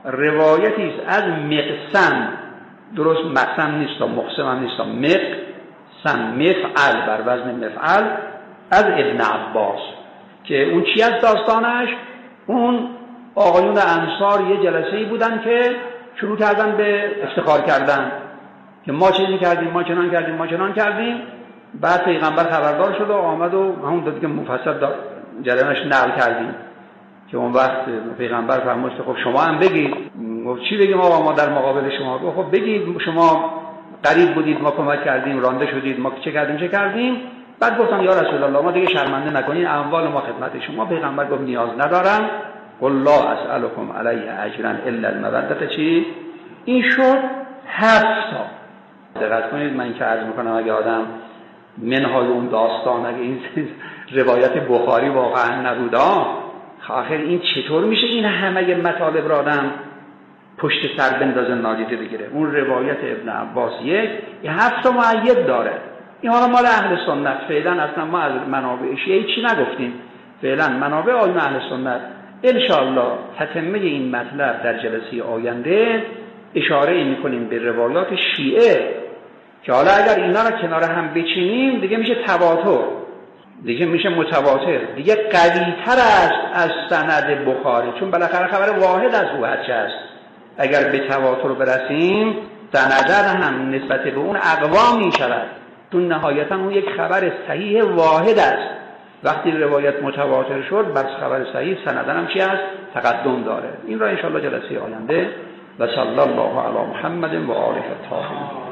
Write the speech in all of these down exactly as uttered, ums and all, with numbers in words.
روایتی است از مقسم، درست مقسم نیست و مقسم هم نیست، مقسم، مفعل بر وزن مفعل، از ابن عباس که اون چی از داستانش؟ اون آقایون انصار یه جلسه‌ای بودن که شروع کردن به افتخار کردن که ما چیزی کردیم، ما چنان کردیم، ما چنان کردیم. بعد پیغمبر خبردار شد و آمد و همون دادی که مفصل جریانش نقل کردیم که اون وقت پیغمبر فرمود که خب شما هم بگید. گفت چی بگیم آقا ما در مقابل شما؟ گفت خب بگید شما قریب بودید، ما کمک کردیم، رانده شدید، ما چه کردیم چه کردیم. بعد گفتم یا رسول الله ما دیگه شرمنده نکنین، اموال ما خدمت شما. پیغمبر گفت نیاز ندارم، قل لا اسألكم علیه اجرا الا المودة. چی؟ این شد هفت تا. دقت کنید من که عرض میکنم اگه آدم منهای اون داستان، اگه این روایت بخاری واقعا نبوده، آخر این چطور میشه این همه مطالب را آدم پشت سر بندازه نادیده بگیره؟ اون روایت ابن عباس یک این هفت تا مؤید داره. این حالا مال اهل سنت، فعلا اصلا ما از منابع شیعه چی نگفتیم، فعلا منابع آیون اهل سنت. انشاءالله تتمه این مطلب در جلسه آینده اشاره میکنیم به روایات شیعه که حالا اگر اینا را کنار هم بچینیم دیگه میشه تواتر، دیگه میشه متواتر، دیگه قوی‌تر است از سند بخاری، چون بالاخره خبر واحد از او هست. اگر به تواتر برسیم سندن هم نسبت به اون اقوا می شود، چون نهایتا اون یک خبر صحیح واحد است. وقتی روایت متواتر شد بر خبر صحیح سندن هم چی است؟ تقدم داره. این را انشاءالله جلسه آینده. و صلی الله علی محمد و آله الطاهرین.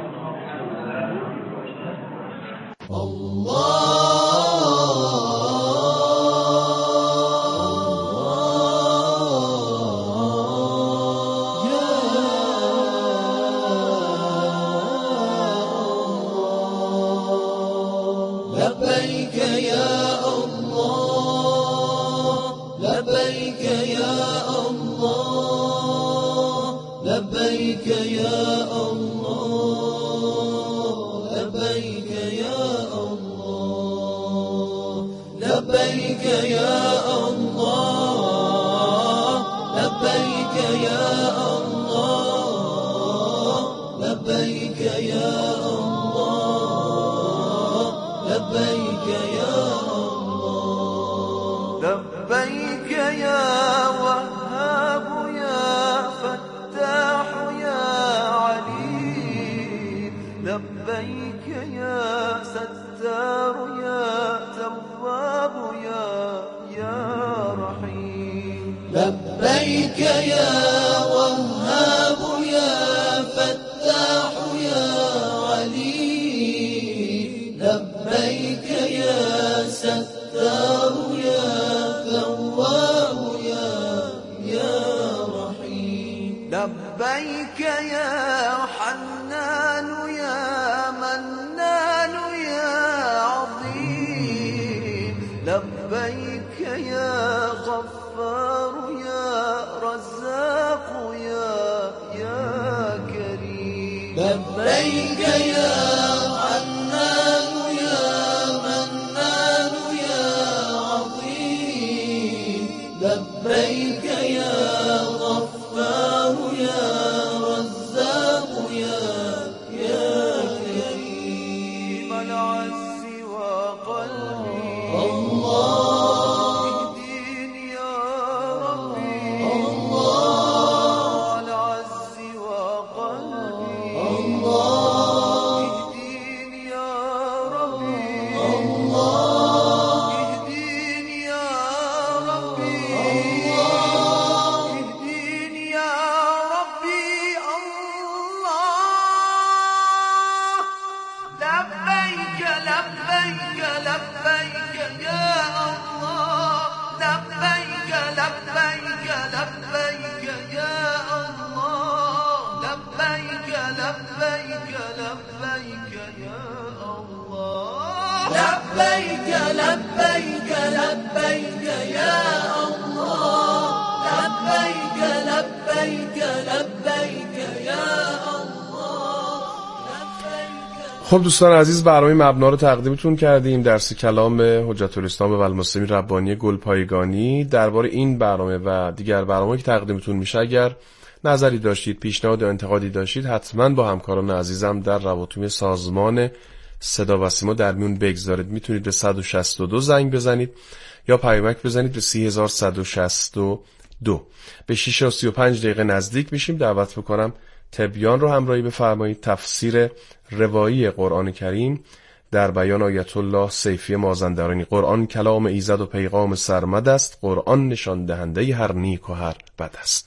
خب دوستان عزیز، برنامه مبنا رو تقدیمتون کردیم. درس کلام حجت الاسلام و المسلمین ربانی گلپایگانی. درباره این برنامه و دیگر برنامه‌ای که تقدیمتون میشه اگر نظری داشتید، پیشنهاد یا انتقادی داشتید، حتما با همکاران عزیزم در روابط سازمان صدا و سیما در میون بگذارید. میتونید به صد و شصت و دو زنگ بزنید یا پیامک بزنید به سی و یک صد و شصت و دو. به شش و سی و پنج دقیقه نزدیک میشیم. دعوت بکنم تبیان رو همراهی بفرمایید. تفسیر روایی قرآن کریم در بیان آیت الله سیفی مازندرانی. قرآن کلام ایزد و پیغام سرمد است، قرآن نشان دهنده هر نیک و هر بد است.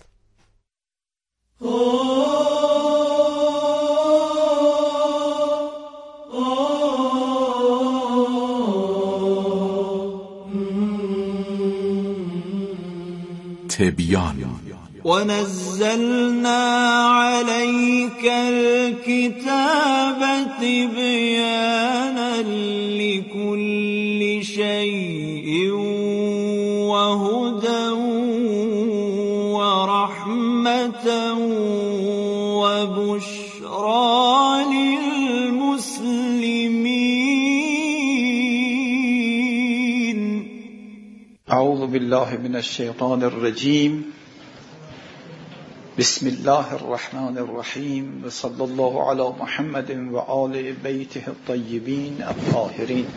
تبیان ونزلنا عليك الكتاب تبيانا لكل شيء وهدى ورحمة وبشرى للمسلمين. أعوذ بالله من الشيطان الرجيم. بسم الله الرحمن الرحيم وصلى الله على محمد وآل بيته الطيبين الطاهرين.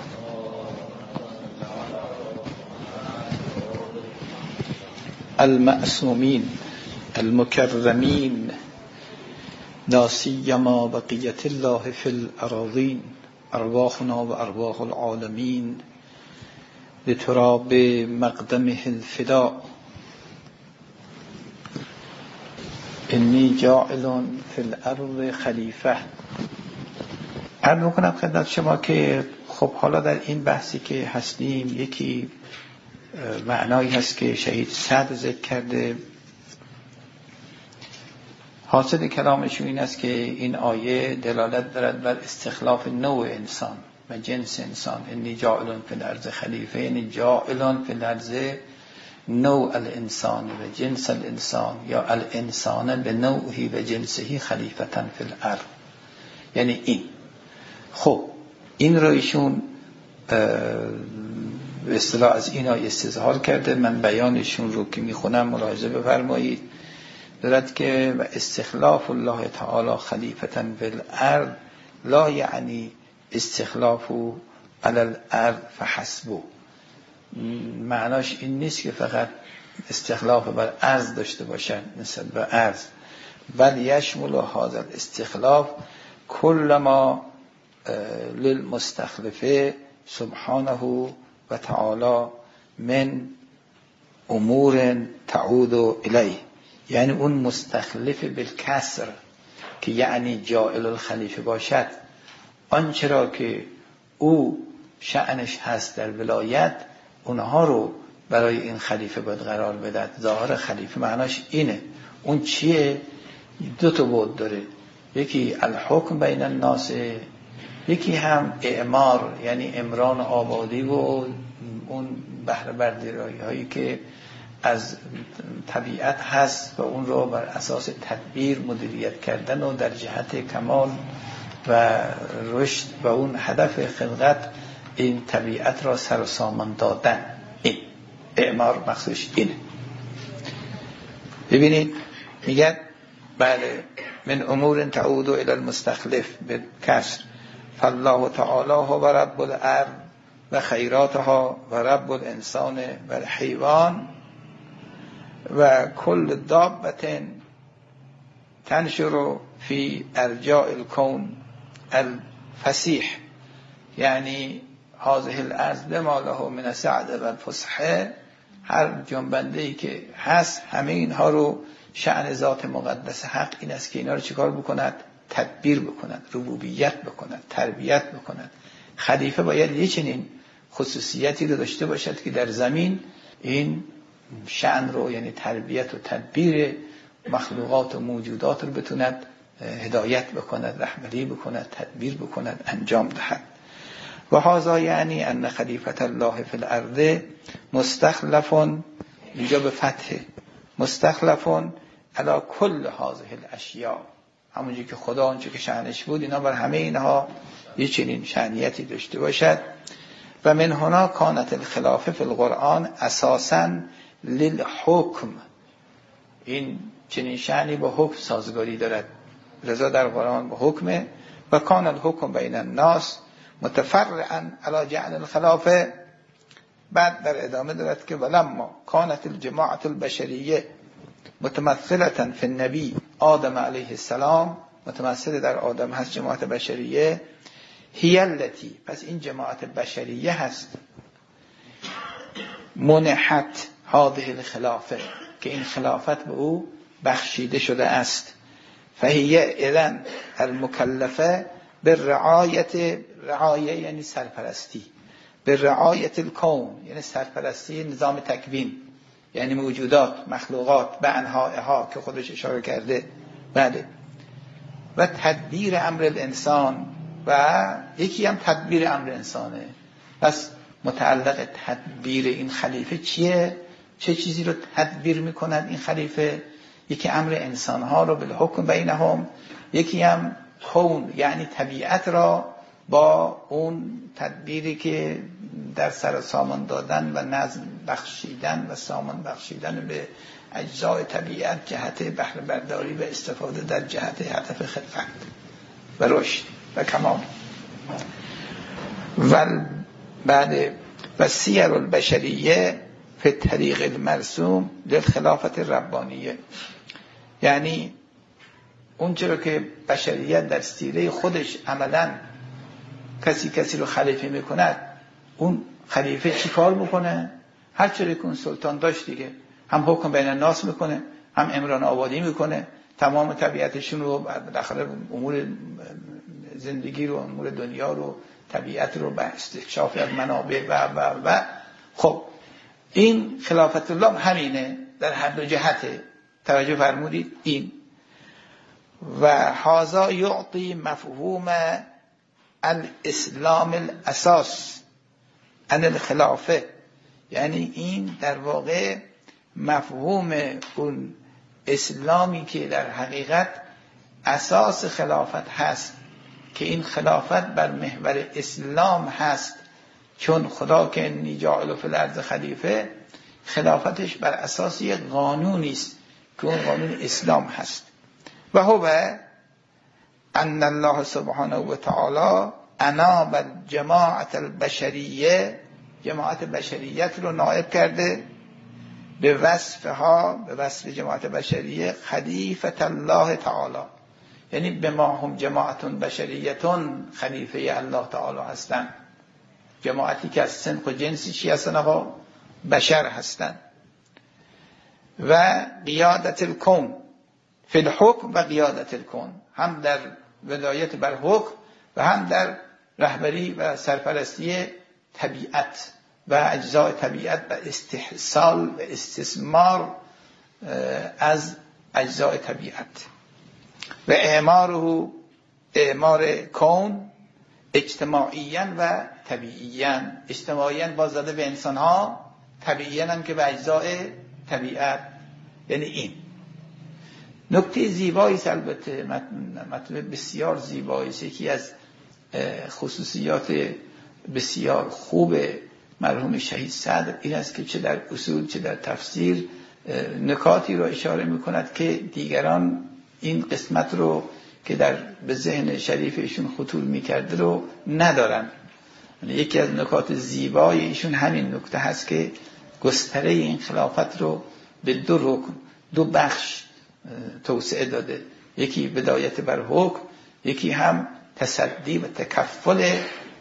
المعصومين المكرمين لا سيما بقية الله في الأراضين. أرواحنا وأرواح العالمين لتراب مقدمه الفداء. انی جاعل فی الارض خلیفه. عرض میکنم خدمت شما که خب حالا در این بحثی که هستیم یکی معنایی هست که شهید سعد ذکر کرده. حاصل کلامشون این است که این آیه دلالت دارد بر استخلاف نوع انسان و جنس انسان. انی جاعل فی الارض خلیفه، یعنی جاعل فی الارض نوع الانسان و جنس الانسان، یا الانسان به نوعی و جنسهی خلیفتن فی الارض، یعنی این. خب این رو ایشون به اصطلاح از این آیه استظهار کرده. من بیانشون رو که میخونم ملاحظه بفرمایید. دارد که و استخلاف الله تعالی خلیفتن فی الارض لا یعنی استخلاف علی الارض فحسبه. معناش این نیست که فقط استخلاف بر ارض داشته باشن نسبت به ارض، بل یشمل هذا الاستخلاف کل ما للمستخلفه سبحانه و تعالی من امور تعود الیه. یعنی اون مستخلف بالکسر که یعنی جاعل الخلیفه باشد، آنچه را که او شأنش هست در ولایت اونها رو برای این خلیفه باید قرار بدهد. ظاهر خلیفه معناش اینه. اون چیه؟ دو تا بود داره، یکی الحکم بین الناس، یکی هم اعمار یعنی امران آبادی و اون بهره برداری هایی که از طبیعت هست و اون رو بر اساس تدبیر مدیریت کردن و در جهت کمال و رشد و اون هدف خلقت این طبیعت را سر و سامان دادن. این اعمار مخصوص اینه. ببینید میگن بله من امور تعود الى المستخلف بالکسر فالله تعالی هو رب الارض و خیراتها و رب الانسان و الحیوان و کل دابة تنشر فی ارجاء الکون الفسیح. یعنی هذه الارض بما له من السعه و الفسحه، هر جنبنده‌ای که هست همه اینها رو شأن ذات مقدس حق این است که اینا رو چیکار بکند؟ تدبیر بکند، ربوبیت بکند، تربیت بکند. خلیفه باید یه چنین خصوصیتی رو داشته باشد که در زمین این شأن رو یعنی تربیت و تدبیر مخلوقات و موجودات رو بتوند هدایت بکند، رهبری بکند، تدبیر بکند، انجام دهد. و هذا یعنی ان خلیفة الله فی الارض مستخلف، اینجا به فتح، مستخلف علی کل هذه الاشیاء، همونجوری که خدا اونجوری که شأنش بود اینا بر همه اینها یه چنین شأنیتی داشته باشد. و من هنا کانت الخلافه فی القرآن اساساً للحکم، این چنین شأنی با حکم سازگاری دارد. رضا در قرآن با حکمه. و کان الحکم بین الناس متفرعا علی جعل الخلافه. بعد در ادامه دارد که ولما کانت الجماعة البشریه متمثلة فی النبی آدم علیه السلام، متمثل در آدم هست جماعت بشریه، هی التی، پس این جماعت بشریه هست، منحت هذه الخلافه، که این خلافت به او بخشیده شده است. فهی اذن المکلفه به رعایت، رعایه یعنی سرپرستی، به رعایت الکون یعنی سرپرستی نظام تکوین، یعنی موجودات مخلوقات به انواعها که خودش اشاره کرده. بله. و تدبیر امر الانسان، و یکی هم تدبیر امر انسانه. پس متعلق تدبیر این خلیفه چیه؟ چه چیزی رو تدبیر میکند این خلیفه؟ یکی امر انسانها رو بالحکم بینهم، یکی هم کون یعنی طبیعت را با اون تدبیری که در سر سامان دادن و نظم بخشیدن و سامان بخشیدن به اجزای طبیعت جهت بهره برداری و استفاده در جهت هدف خدمت و رشد و کمال. و بعد و سیر البشریه فی طریق المرسوم للخلافت ربانیه، یعنی اون چرا که بشریت در سیره خودش عملاً کسی کسی رو خلیفه میکند، اون خلیفه چی کار میکنه؟ هر چرا که اون سلطان داشت دیگه، هم حکم بین الناس میکنه، هم امران آبادی میکنه، تمام طبیعتشون رو داخل امور زندگی رو، امور دنیا رو، طبیعت رو به استکشاف از منابع و و و خب این خلافت الله همینه در هر دو جهته. توجه فرمودید این. و هذا یعطی مفهوم الاسلام الاساس ان الخلافه، یعنی این در واقع مفهوم اون اسلامی که در حقیقت اساس خلافت هست، که این خلافت بر محور اسلام هست، چون خدا که انی جاعل فی الارض خلیفه، خلافتش بر اساس یک قانونی است که اون قانون اسلام هست. و هو ان الله سبحانه و تعالی اناب الجماعت البشریه، جماعت بشریت رو نائب کرده به وصفها، به وصف جماعت بشریه خلیفت الله تعالی، یعنی به ما هم جماعتون بشریتون خلیفه الله تعالی هستن، جماعتی که از سنخ و جنسی چی هستن؟ آقا بشر هستن. و قیادت الکون فی الحکم و قیادت الکون، هم در ولایت بر حکم و هم در رهبری و سرپرستی طبیعت و اجزای طبیعت و استحصال و استثمار از اجزای طبیعت. و اعماره، اعمار کون اجتماعیاً و طبیعیاً، اجتماعیاً باز داده به انسان ها، طبیعیاً هم که به اجزای طبیعت. یعنی این نکته زیبایی است، البته مطلب بسیار زیبایی است. یکی از خصوصیات بسیار خوب مرحوم شهید صدر این است که چه در اصول چه در تفسیر نکاتی رو اشاره میکند که دیگران این قسمت رو که در به ذهن شریف ایشون خطور میکرده رو ندارن. یکی از نکات زیبای ایشون همین نکته هست که گستره این خلافت رو به دو رکن، دو بخش توسعه داده، یکی بدایت بر حکم، یکی هم تصدی و تکفل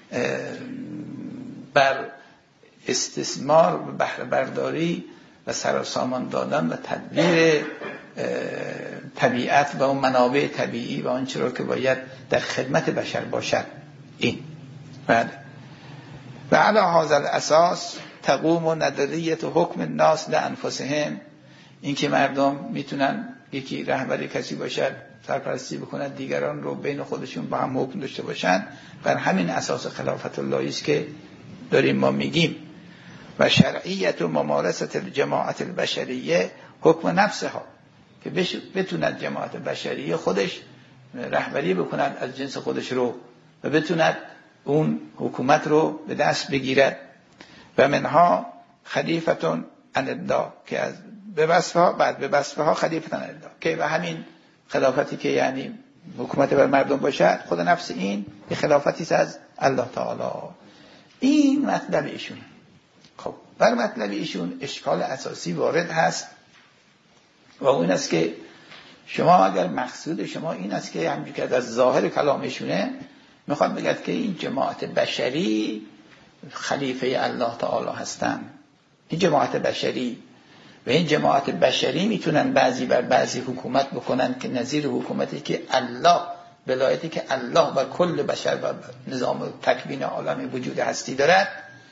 بر استثمار و بهره برداری و سرسامان دادن و تدبیر طبیعت و اون منابع طبیعی و آنچه را که باید در خدمت بشر باشد. این بله. و علی هذا الاساس تقوم نظریه حکم الناس لانفسهم، این که مردم میتونن یکی رهبری کسی باشد، سرپرستی بکنند، دیگران رو بین خودشون با هم حکم داشته باشند، بر همین اساس خلافت اللهی است که داریم ما میگیم. و شرعیت و ممارست الجماعت البشریه حکم نفسها، که بتوند جماعت بشریه خودش رهبری بکند از جنس خودش رو و بتوند اون حکومت رو به دست بگیرد. و منها خلیفتون عن الله که از به وصفها بعد به وصفها خلیفتون عن الله که و همین خلافتی که یعنی حکومت بر مردم باشد خود نفس این یه خلافتی است از الله تعالی. این مطلب ایشون. خب بر مطلب ایشون اشکال اساسی وارد هست و اون است که شما اگر مقصود شما این است که همونجوری که از ظاهر کلامشونه میخواد بگید که این جماعت بشری خلیفه الله تعالی هستن، این جماعت بشری و این جماعت بشری میتونن بعضی بر بعضی حکومت بکنن که نظیر حکومتی که الله ولایتی که الله بر کل بشر و نظام تکوین عالم وجود هستی دارد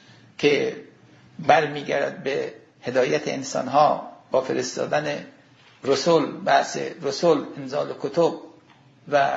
که برمیگرد به هدایت انسانها با فرستادن رسول، بعث رسول، انزال کتب و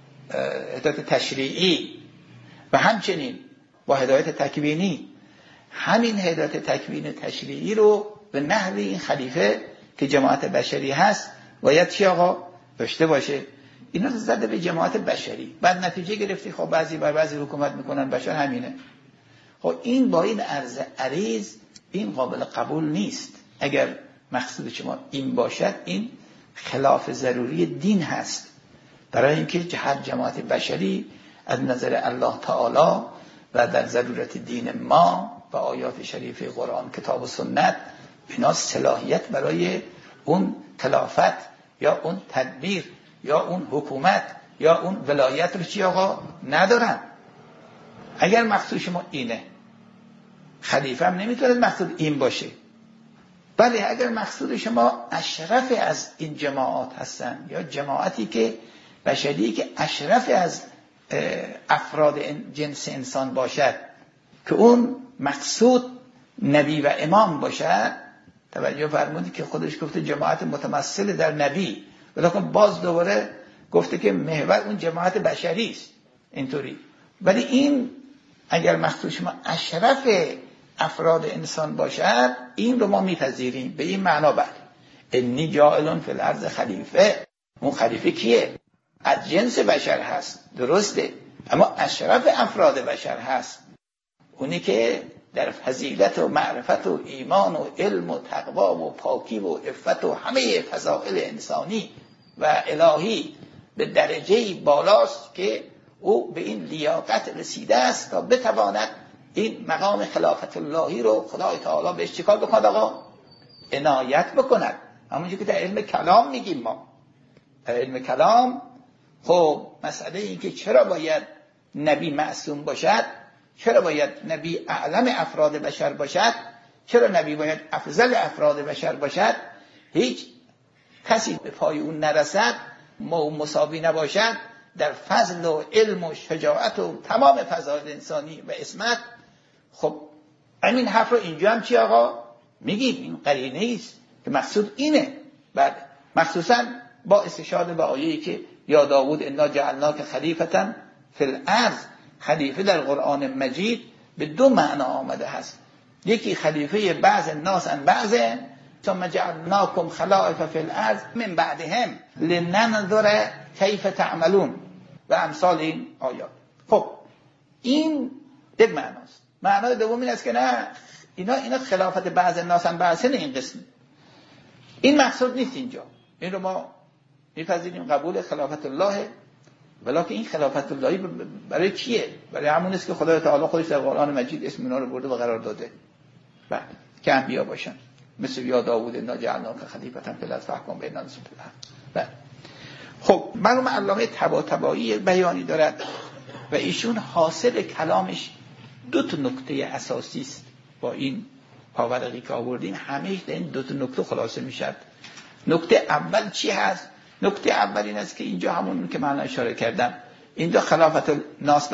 هدایت تشریعی و همچنین با هدایت تکوینی. همین هدایت تکوین تشریعی رو به نحوی این خلیفه که جماعت بشری هست باید چی آقا داشته باشه. اینا رو زده به جماعت بشری، بعد نتیجه گرفتی خب بعضی بر بعضی حکومت میکنن بشر همینه. خب این با این عرض عریض این قابل قبول نیست. اگر مقصود شما این باشد این خلاف ضروری دین هست، برای اینکه هر جماعت بشری از نظر الله تعالی و در ضرورت دین ما و آیات شریف قرآن کتاب و سنت اینا صلاحیت برای اون خلافت یا اون تدبیر یا اون حکومت یا اون ولایت رو چی آقا ندارن. اگر مقصود شما اینه، خلیفه هم نمیتونه مقصود این باشه. بله اگر مقصود شما اشرف از این جماعات هستن یا جماعتی که بشری که اشرف از افراد جنس انسان باشد که اون مقصود نبی و امام باشد، توجه فرمودید که خودش گفته جماعت متمثل در نبی، ولیکن باز دوباره گفته که محور اون جماعت بشری است اینطوری. ولی این اگر مقصود شما اشرف افراد انسان باشد این رو ما میپذیریم به این معنا. بله انی جاعلون فی الارض خلیفه، اون خلیفه کیه؟ از جنس بشر هست درسته، اما اشرف افراد بشر هست اونی که در فضیلت و معرفت و ایمان و علم و تقوا و پاکی و عفت و همه فضائل انسانی و الهی به درجه بالاست که او به این لیاقت رسیده است تا بتواند این مقام خلافت اللهی رو خدای تعالی بهش چیکار بکند آقا؟ عنایت بکند. همونجوری که در علم کلام میگیم ما، در علم کلام خب مسئله این که چرا باید نبی معصوم باشد، چرا باید نبی اعلم افراد بشر باشد، چرا نبی باید افضل افراد بشر باشد، هیچ کسی به پای اون نرسد و مساوی نباشد در فضل و علم و شجاعت و تمام فضائل انسانی و عصمت. خب همین حرف رو اینجا هم چی آقا میگیم؟ این قرینه است که مقصود اینه. بعد مخصوصا با استشهاد به آیه‌ای که یا داوود انا جعلناک خلیفة فی الارض، خلیفه در قرآن مجید به دو معنا آمده هست، یکی خلیفه بعض الناس عن بعض، ثم جعلناکم خلائف فی الارض من بعدهم لننظر کیف تعملون و امثال این آیات. خب این یک معناست. معنای دوم این است که نه اینا اینا خلافت بعض الناس عن بعض نه، این قسم این مقصود نیست اینجا. این رو ما میپذیریم قبول خلافت الله، ولیکن این خلافت اللهی برای چیه؟ برای همون است که خدای تعالی خودش در قرآن مجید اسم اینا رو برده و قرار داده بعد که انبیا باشن، مثل یا داوود انا جعلناک خلیفة فی الارض فاحکم بین الناس بالحق. خب مرحوم علامه طباطبایی بیانی دارد و ایشون حاصل کلامش دو تا نکته اساسی است. با این پاورقی که آوردیم همه در این دو تا نکته خلاصه میشد. نکته اول چی هست؟ نکته اول این است که اینجا همون که من اشاره کردم، اینجا خلافت ناس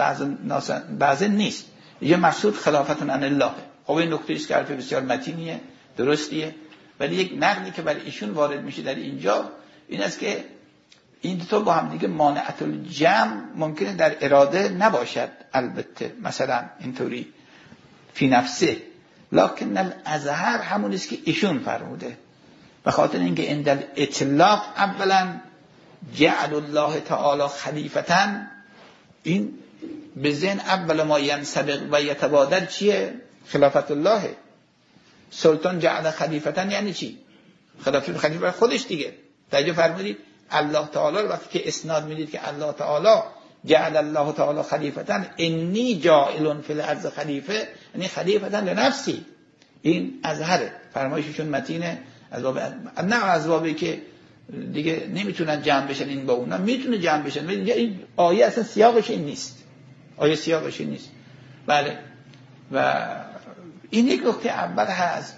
بعض نیست، اینجا مقصود خلافت عن الله. خب این نکته است که حرف بسیار متینیه، درستیه، ولی یک نقلی که برای ایشون وارد میشه در اینجا این است که این دو تا با هم دیگه مانعت الجمع ممکنه در اراده نباشد، البته مثلا اینطوری فی نفسه، لکن الازهر همون است که ایشون فرموده، به خاطر اینکه عند الاطلاق اولا جعل الله تعالی خلیفتن، این به ذهن اول ما ینسبق و یتبادر چیه؟ خلافت الله. سلطان جعل خلیفتن یعنی چی؟ خلافت خلیفه خودش دیگه. توجه فرمودید الله تعالی رو وقتی که اسناد میدید که الله تعالی جعل الله تعالی خلیفتن، انی جاعل فی الارض خلیفه، یعنی خلیفتن لنفسی. این ازهره، فرمایششون متینه، از باب نه از بابی که دیگه نمیتونن جمع بشن این با اونا، میتونه جمع بشن. این آیه اصلا سیاقش این نیست، آیه سیاقش این نیست. بله. و این یک نکته اول هست.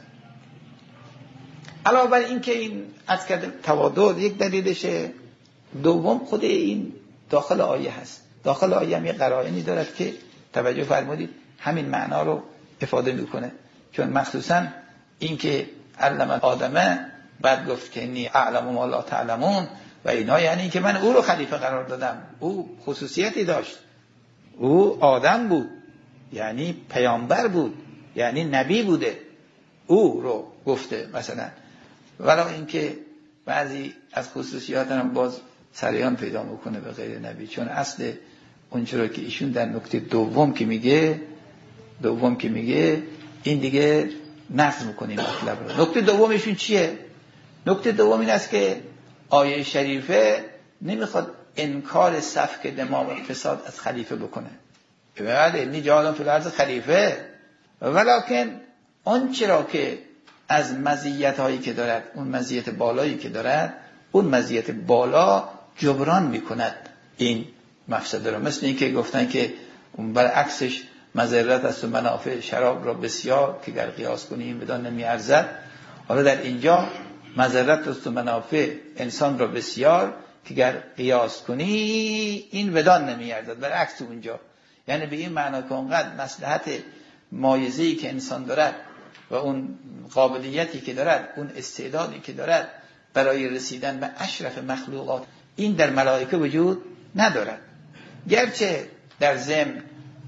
علاوه بر این که این از کرده توادر یک دلیلشه، دوم خود این داخل آیه هست. داخل آیه هم یک قرائنی دارد که توجه فرمودید همین معنا رو افاده میکنه. چون مخصوصا این که علم آدمه، بعد گفت که انی اعلم ما لا تعلمون و اینا، یعنی این که من او رو خلیفه قرار دادم. او خصوصیتی داشت، او آدم بود، یعنی پیامبر بود، یعنی نبی بوده، او رو گفته مثلا. ولی اینکه بعضی از خصوصیات هم باز سریان پیدا میکنه به غیر نبی، چون اصل اون چرا که ایشون در نکته دوم که میگه دوم که میگه این دیگه نقض میکنه مطلب رو. نکته دوم ایشون چیه؟ نکته دوم این است که آیه شریفه نمیخواد انکار سفک دماء و فساد از خلیفه بکنه. بله انی جاعل فی الارض خلیفه، ولکن آن چرا که از مزیت هایی که دارد، اون مزیت بالایی که دارد، اون مزیت بالا جبران میکند این مفسده رو. مثل این که گفتن که اون برعکسش مضرت است و منافع شراب را بسیار که در قیاس کنیم بدان نمیارزد. حالا در اینجا مضرت است و منافع انسان را بسیار که گر قیاس کنی این بدان نمیارزد، برعکس اونجا. یعنی به این معنا که اونقدر مصلحت مایزه‌ای که انسان دارد و اون قابلیتی که دارد، اون استعدادی که دارد برای رسیدن به اشرف مخلوقات، این در ملائکه وجود ندارد. گرچه در ضمن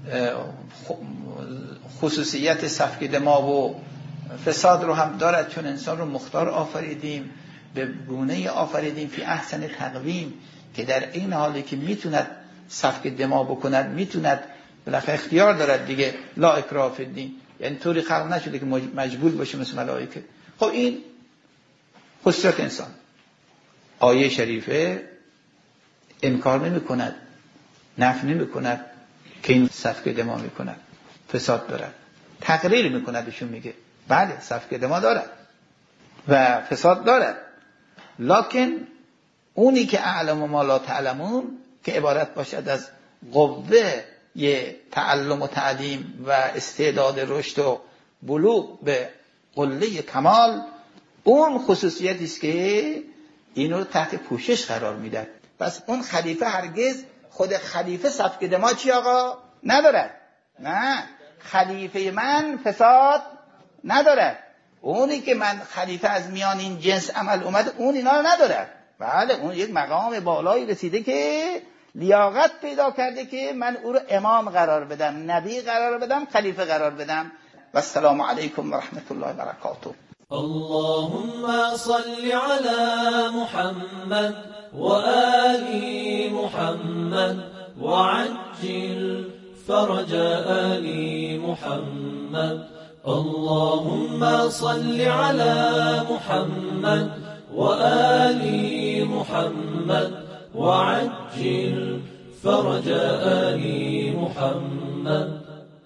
خصوصیت سفک دماء و فساد رو هم دارد، چون انسان رو مختار آفریدیم، به گونه آفریدیم فی احسن تقویم، که در این حالی که میتوند سفک دماء بکند، میتوند بالاخره اختیار دارد دیگه، لا اکراه فی الدین، یعنی طوری خلق نشده که مجبور باشه مثل ملائکه. خب این خصوصیت انسان. آیه شریفه انکار نمی کند، نفی نمی کند که این سفک دماء می کند، فساد دارد. تقریر می کند، ایشون میگه بله سفک دماء دارد و فساد دارد، لکن اونی که اعلم ما لا تعلمون که عبارت باشد از قوه یه تعلم و تعلیم و استعداد رشد و بلوغ به قله کمال، اون خصوصیتی است که اینو تحت پوشش قرار میده. پس اون خلیفه هرگز خود خلیفه سفک دماء چی آقا ندارد، نه خلیفه من فساد ندارد. اونی که من خلیفه از میان این جنس عمل اومد اون اینا رو ندارد. بله اون یک مقام بالایی رسیده که لیاقت پیدا کرده که من او رو امام قرار بدم، نبی قرار بدم، خلیفه قرار بدم. و السلام علیکم و رحمت الله و برکاته. اللهم صل على محمد وآل محمد وعجل فرج آل محمد. اللهم صل على محمد وآل محمد وعجل فرج آل محمد.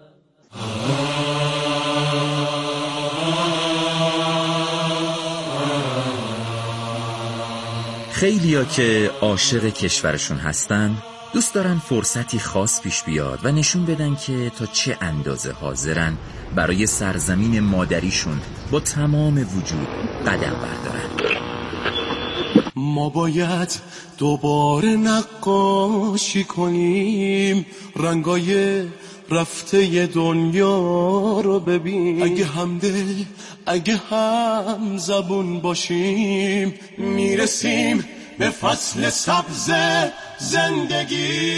خیلیا که عاشق کشورشون هستن دوست دارن فرصتی خاص پیش بیاد و نشون بدن که تا چه اندازه حاضرن برای سرزمین مادریشون با تمام وجود قدم بردارن. ما باید دوباره نقاشی کنیم، رنگای رفته دنیا رو ببین. اگه همدل اگه هم زبون باشیم میرسیم به فصل سبز زندگی.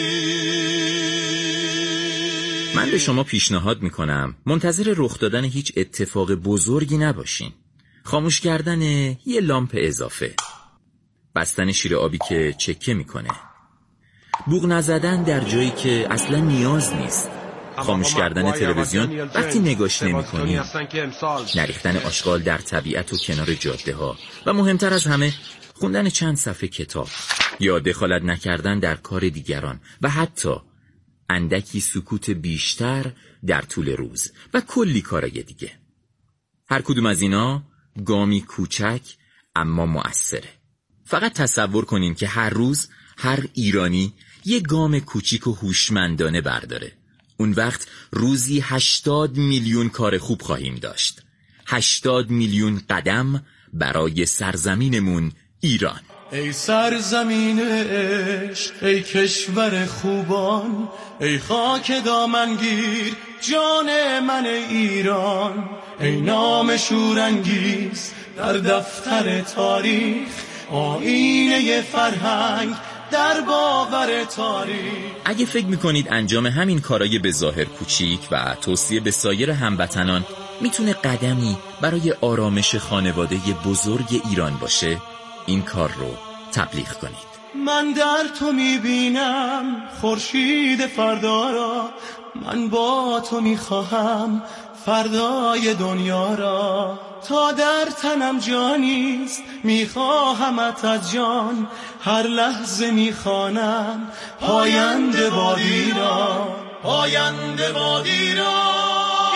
من به شما پیشنهاد میکنم منتظر رخ دادن هیچ اتفاق بزرگی نباشین. خاموش کردن یه لامپ اضافه، بستن شیر آبی که چکه میکنه، بوق نزدن در جایی که اصلا نیاز نیست، خاموش کردن تلویزیون وقتی نگاش نمی‌کنی، نریختن آشغال در طبیعت و کنار جاده ها و مهمتر از همه خوندن چند صفحه کتاب یا دخالت نکردن در کار دیگران و حتی اندکی سکوت بیشتر در طول روز و کلی کارای دیگه. هر کدوم از اینا گامی کوچک اما مؤثره. فقط تصور کنین که هر روز هر ایرانی یه گام کوچیک و هوشمندانه برداره. اون وقت روزی هشتاد میلیون کار خوب خواهیم داشت. هشتاد میلیون قدم برای سرزمینمون ایران. ای سرزمین عشق، ای کشور خوبان، ای خاک دامنگیر جان من ایران، ای نام شورانگیز در دفتر تاریخ، آینه فرهنگ در باور تاریخ. اگه فکر میکنید انجام همین کارای به ظاهر کوچیک و توصیه به سایر هموطنان میتونه قدمی برای آرامش خانواده بزرگ ایران باشه، این کار رو تبلیغ کنید. من در تو میبینم خورشید فردا را، من با تو میخواهم فردای دنیا را، تا در تنم جانیست میخواهمت از جان، هر لحظه میخوانم پاینده باد ایران، پاینده باد ایران.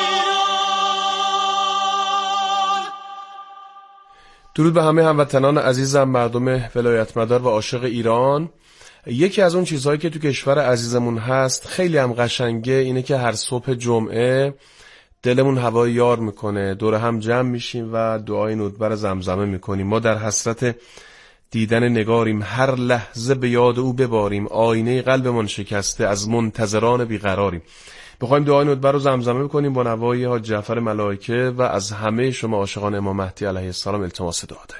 درود به همه هموطنان عزیزم، مردم ولایت مدار و عاشق ایران. یکی از اون چیزهایی که تو کشور عزیزمون هست خیلی هم قشنگه اینه که هر صبح جمعه دلمون هوای یار میکنه، دور هم جمع میشیم و دعای نودبر زمزمه میکنیم. ما در حسرت دیدن نگاریم، هر لحظه به یاد او بباریم، آینه قلبمان شکسته، از منتظران بیقراریم. بخوایم دعای نودبر رو زمزمه بکنیم با نوای حاج جعفر ملائکه و از همه شما عاشقان امام مهدی علیه السلام التماس دعا داریم.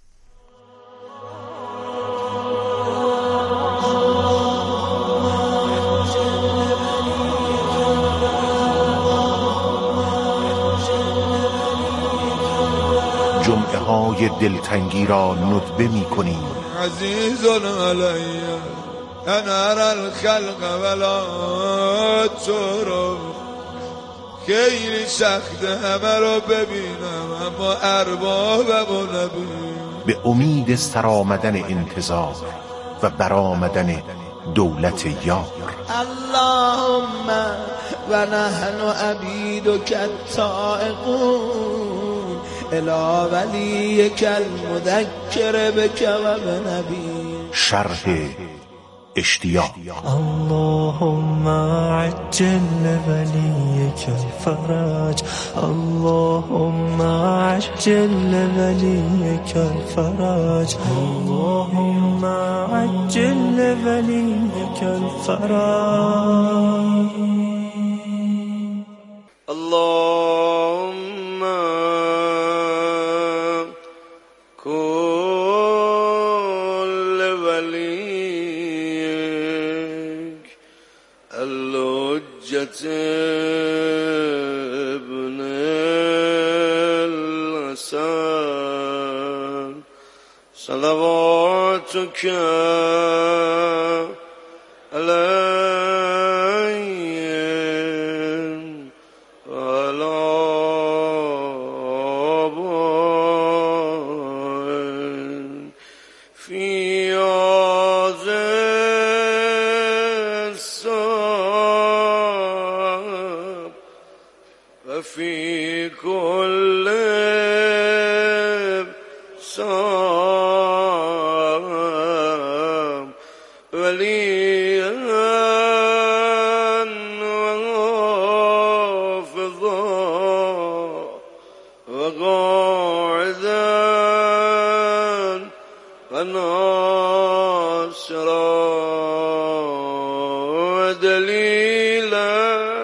جمعه های دلتنگی را ندبه می کنیم. عزیزون علیه انار الخلق ولا ترو، خیلی سخته همه رو ببینم اما اربابمو نبینم. به امید سرآمدن انتظار و برآمدن دولت یار. اللهم و نحن عبیدک الطائعون الی ولیک المذکر بک و بنبی. شرح اشتیاق. اللهم عجل ولیک الفرج، اللهم عجل ولیک الفرج، اللهم عجل ولیک الفرج. اللهم كل وليك الحجة ابن الحسن صلواتك عليهم وعلى آبائهم في هذا الصبح وفي كل صام وليا وحافظا وقاعدا وناصرا ودليلا.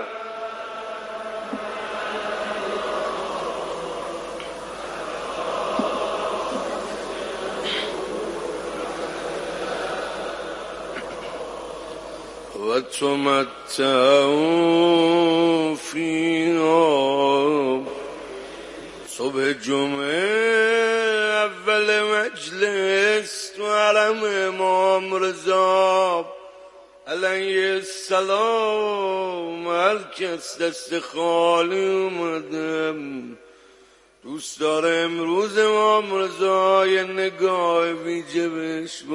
وتمتعوا فيها. صبح جمعه اول مجلس تو دخترم امام رضا علیه السلام، هر کس دست خالی اومدم، دوست داره امروز امام رضا یه نگاه ویژه بهش